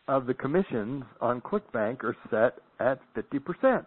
of the commissions on ClickBank are set at 50%.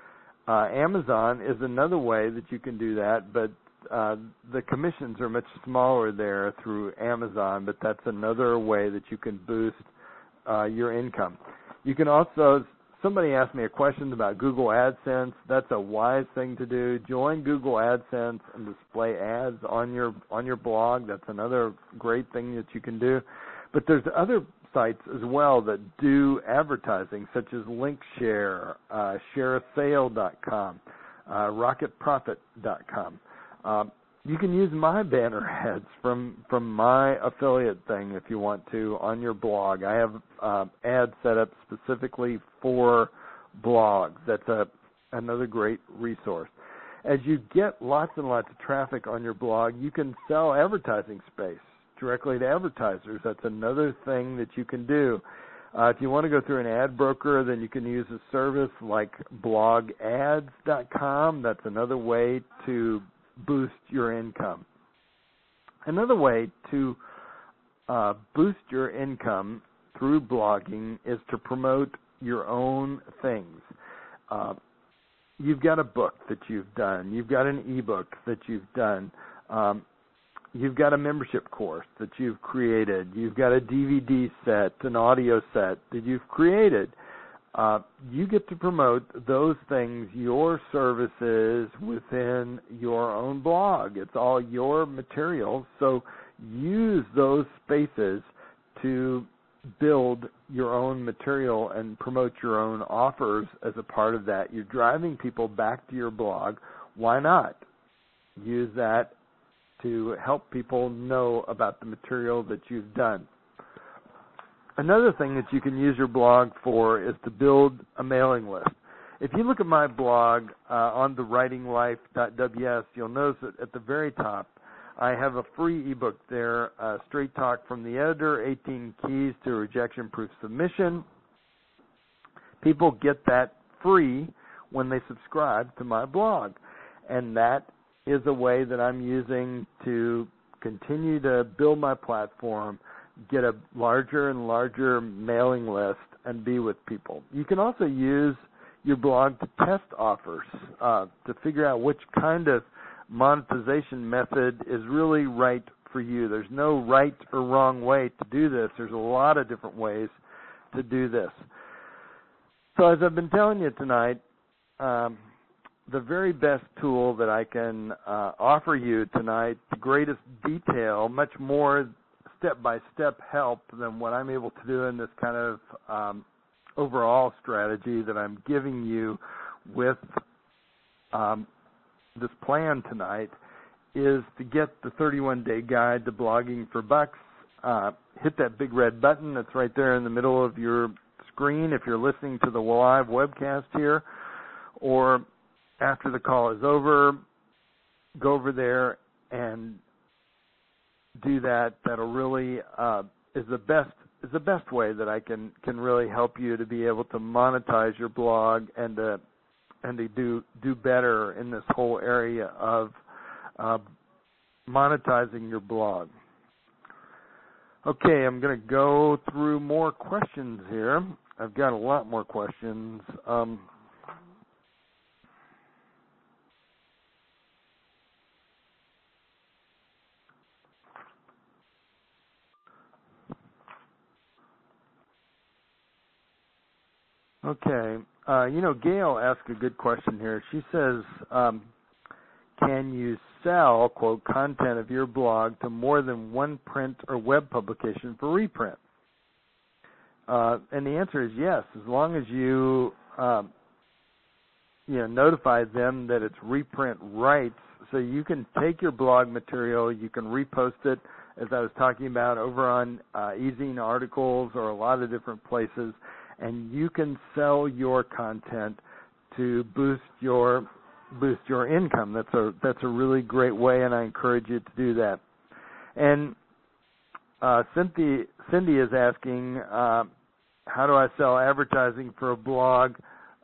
Amazon is another way that you can do that, but the commissions are much smaller there through Amazon, but that's another way that you can boost your income. You can also, somebody asked me a question about Google AdSense. That's a wise thing to do. Join Google AdSense and display ads on your blog. That's another great thing that you can do. But there's other sites as well that do advertising, such as Linkshare, shareasale.com, rocketprofit.com. You can use my banner ads from my affiliate thing if you want to on your blog. I have ads set up specifically for blogs. That's another great resource. As you get lots and lots of traffic on your blog, you can sell advertising space directly to advertisers. That's another thing that you can do. If you want to go through an ad broker, then you can use a service like blogads.com. That's another way to boost your income. Another way to boost your income through blogging is to promote your own things. You've got a book that you've done. You've got an ebook that you've done. You've got a membership course that you've created. You've got a DVD set, an audio set that you've created. You get to promote those things, your services, within your own blog. It's all your material, so use those spaces to build your own material and promote your own offers as a part of that. You're driving people back to your blog. Why not use that to help people know about the material that you've done? Another thing that you can use your blog for is to build a mailing list. If you look at my blog on thewritinglife.ws, you'll notice that at the very top, I have a free ebook there, Straight Talk from the Editor, 18 Keys to Rejection-Proof Submission. People get that free when they subscribe to my blog, and that is a way that I'm using to continue to build my platform, get a larger and larger mailing list, and be with people. You can also use your blog to test offers, to figure out which kind of monetization method is really right for you. There's no right or wrong way to do this. There's a lot of different ways to do this. So as I've been telling you tonight, the very best tool that I can offer you tonight, the greatest detail, much more step-by-step help than what I'm able to do in this kind of overall strategy that I'm giving you with this plan tonight, is to get the 31-day guide to blogging for bucks. Hit that big red button that's right there in the middle of your screen if you're listening to the live webcast here, or after the call is over, go over there and do that. That'll really is the best way that I can really help you to be able to monetize your blog and to do better in this whole area of monetizing your blog. Okay, I'm going to go through more questions here. I've got a lot more questions. Okay. Gail asked a good question here. She says, can you sell, quote, content of your blog to more than one print or web publication for reprint? And the answer is yes, as long as you notify them that it's reprint rights. So you can take your blog material, you can repost it, as I was talking about, over on eZine articles or a lot of different places, and you can sell your content to boost your income. That's a really great way, and I encourage you to do that. And Cindy is asking, how do I sell advertising for a blog?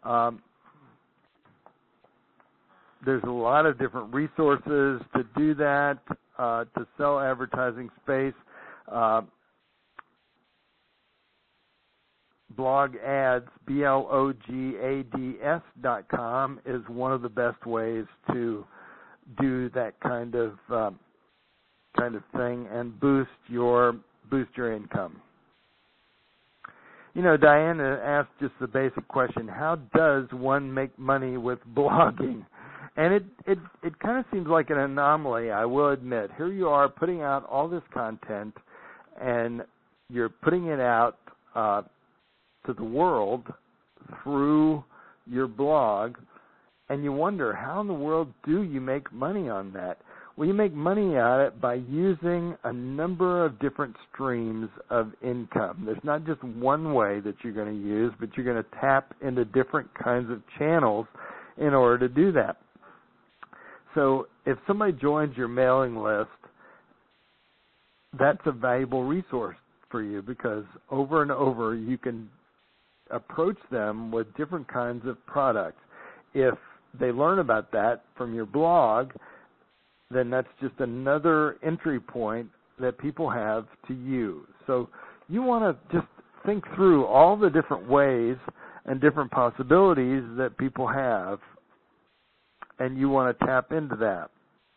There's a lot of different resources to do that, to sell advertising space. blog ads, blogads.com, is one of the best ways to do that kind of thing and boost your income. Diana asked just the basic question: how does one make money with blogging? And it kind of seems like an anomaly, I will admit. Here you are putting out all this content, and you're putting it out to the world through your blog, and you wonder, how in the world do you make money on that? Well, you make money at it by using a number of different streams of income. There's not just one way that you're going to use, but you're going to tap into different kinds of channels in order to do that. So if somebody joins your mailing list, that's a valuable resource for you, because over and over you can approach them with different kinds of products. If they learn about that from your blog, then that's just another entry point that people have to you. So you want to just think through all the different ways and different possibilities that people have, and you want to tap into that.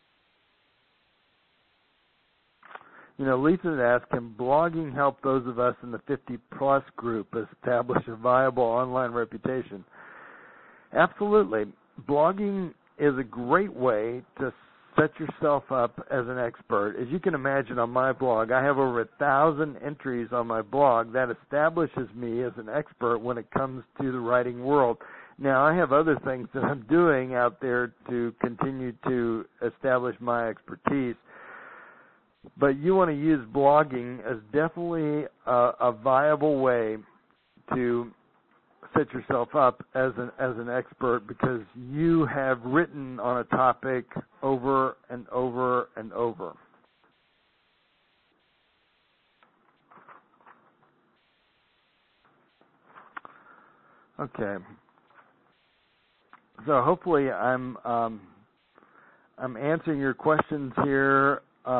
Lisa had asked, can blogging help those of us in the 50-plus group establish a viable online reputation? Absolutely. Blogging is a great way to set yourself up as an expert. As you can imagine, on my blog, I have over 1,000 entries on my blog. That establishes me as an expert when it comes to the writing world. Now, I have other things that I'm doing out there to continue to establish my expertise, but you want to use blogging as definitely a viable way to set yourself up as an expert, because you have written on a topic over and over and over. Okay. So hopefully I'm answering your questions here.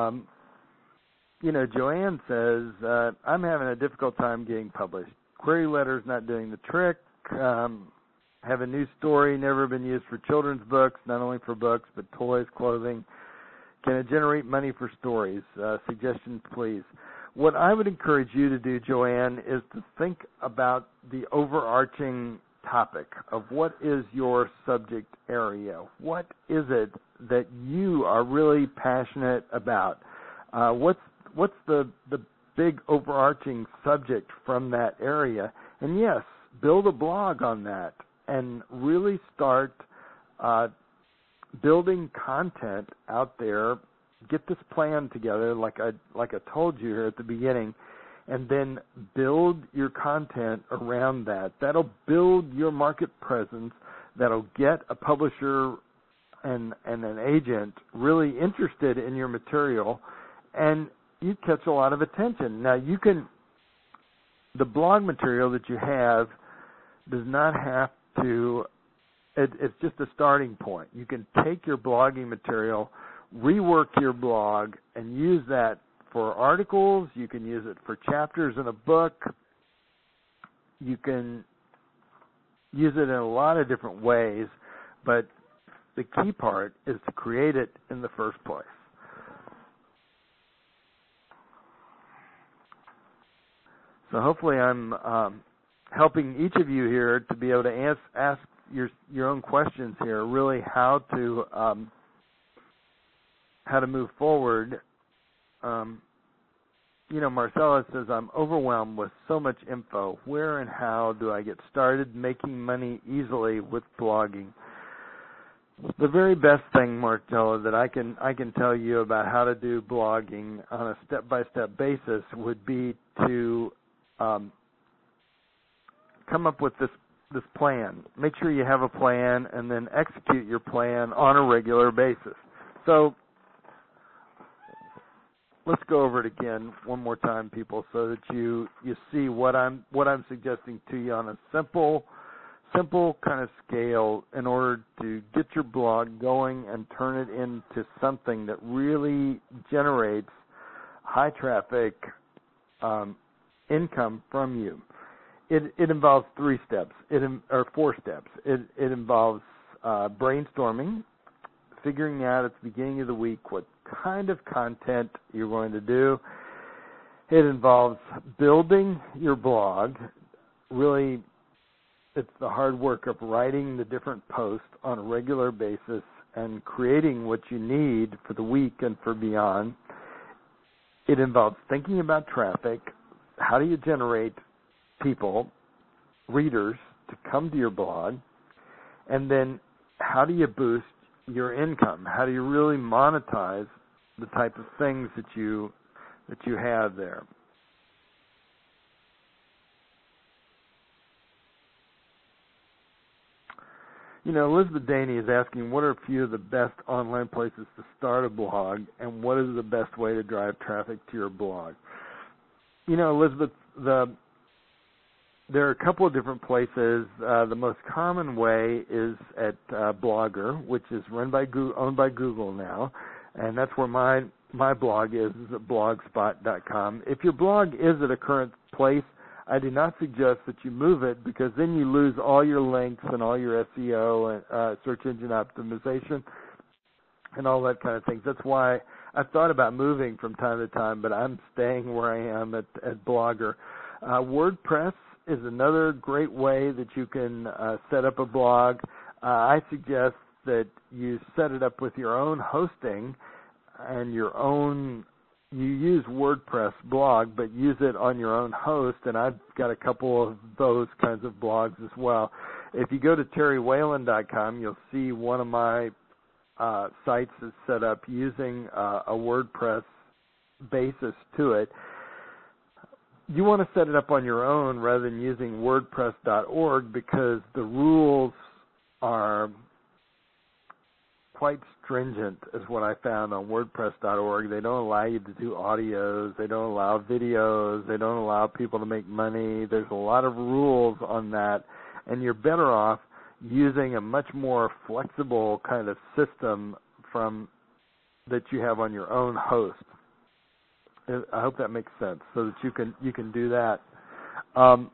Joanne says, I'm having a difficult time getting published. Query letters not doing the trick. Have a new story, never been used for children's books, not only for books, but toys, clothing. Can it generate money for stories? Suggestions, please. What I would encourage you to do, Joanne, is to think about the overarching topic of what is your subject area. What is it that you are really passionate about? What's the big overarching subject from that area? And yes, build a blog on that and really start building content out there. Get this plan together, like I told you here at the beginning, and then build your content around that. That'll build your market presence. That'll get a publisher and an agent really interested in your material, and you catch a lot of attention. Now, the blog material that you have does not have to, it's just a starting point. You can take your blogging material, rework your blog, and use that for articles. You can use it for chapters in a book. You can use it in a lot of different ways, but the key part is to create it in the first place. So hopefully I'm helping each of you here to be able to ask your own questions here, really how to move forward. Marcella says, I'm overwhelmed with so much info. Where and how do I get started making money easily with blogging? The very best thing, Marcella, that I can tell you about how to do blogging on a step-by-step basis would be to come up with this plan. Make sure you have a plan, and then execute your plan on a regular basis. So let's go over it again one more time, people, so that you see what I'm suggesting to you on a simple kind of scale in order to get your blog going and turn it into something that really generates high traffic income from you. it involves 3 steps, or 4 steps. It involves brainstorming, figuring out at the beginning of the week what kind of content you're going to do. It involves building your blog. Really, it's the hard work of writing the different posts on a regular basis and creating what you need for the week and for beyond. It involves thinking about traffic. How do you generate people, readers, to come to your blog? And then how do you boost your income? How do you really monetize the type of things that you have there? Elizabeth Daney is asking, what are a few of the best online places to start a blog, and what is the best way to drive traffic to your blog? Elizabeth, there are a couple of different places. The most common way is at Blogger, which is owned by Google now, and that's where my blog is at blogspot.com. If your blog is at a current place, I do not suggest that you move it, because then you lose all your links and all your SEO and search engine optimization and all that kind of things. That's why I've thought about moving from time to time, but I'm staying where I am at Blogger. WordPress is another great way that you can set up a blog. I suggest that you set it up with your own hosting and you use WordPress blog, but use it on your own host, and I've got a couple of those kinds of blogs as well. If you go to terrywhalen.com, you'll see one of my sites is set up using a WordPress basis to it. You want to set it up on your own rather than using WordPress.org, because the rules are quite stringent, is what I found on WordPress.org. They don't allow you to do audios. They don't allow videos. They don't allow people to make money. There's a lot of rules on that, and you're better off using a much more flexible kind of system that you have on your own host. I hope that makes sense, so that you can do that. I'm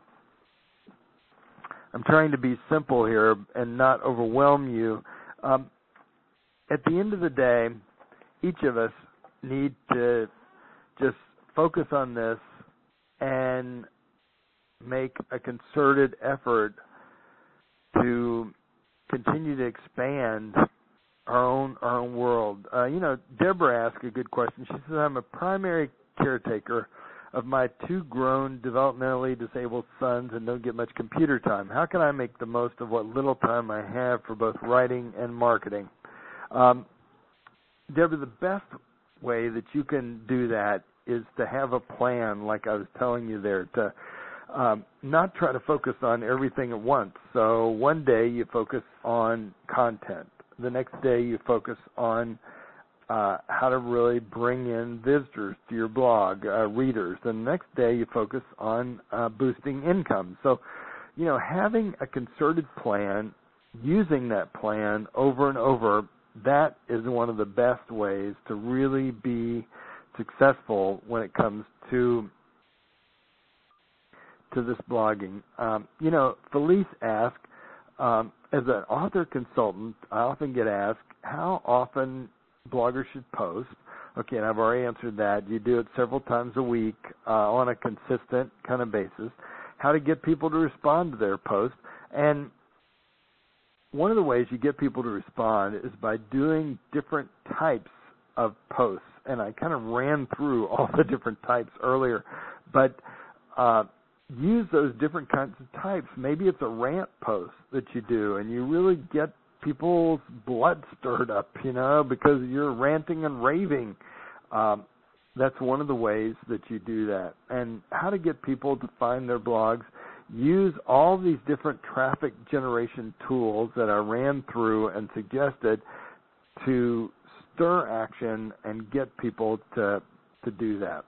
trying to be simple here and not overwhelm you. At the end of the day, each of us need to just focus on this and make a concerted effort to continue to expand our own world. Deborah asked a good question. She says, I'm a primary caretaker of my 2 grown developmentally disabled sons and don't get much computer time. How can I make the most of what little time I have for both writing and marketing? Deborah, the best way that you can do that is to have a plan, like I was telling you there, to not try to focus on everything at once. So one day you focus on content. The next day you focus on how to really bring in visitors to your blog, readers. And the next day you focus on boosting income. So, having a concerted plan, using that plan over and over, that is one of the best ways to really be successful when it comes to this blogging. Felice asked, as an author consultant, I often get asked how often bloggers should post. Okay, and I've already answered that. You do it several times a week on a consistent kind of basis. How to get people to respond to their posts. And one of the ways you get people to respond is by doing different types of posts. And I kind of ran through all the different types earlier. But use those different kinds of types. Maybe it's a rant post that you do, and you really get people's blood stirred up, because you're ranting and raving. That's one of the ways that you do that. And how to get people to find their blogs. Use all these different traffic generation tools that I ran through and suggested to stir action and get people to do that.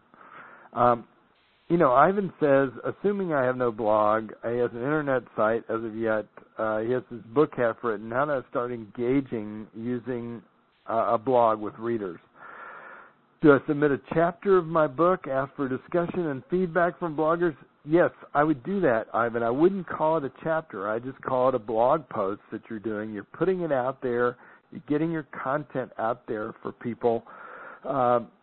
Ivan says, assuming I have no blog, he has an internet site as of yet. He has his book half written. How to start engaging using a blog with readers. Do I submit a chapter of my book, ask for discussion and feedback from bloggers? Yes, I would do that, Ivan. I wouldn't call it a chapter. I just call it a blog post that you're doing. You're putting it out there. You're getting your content out there for people.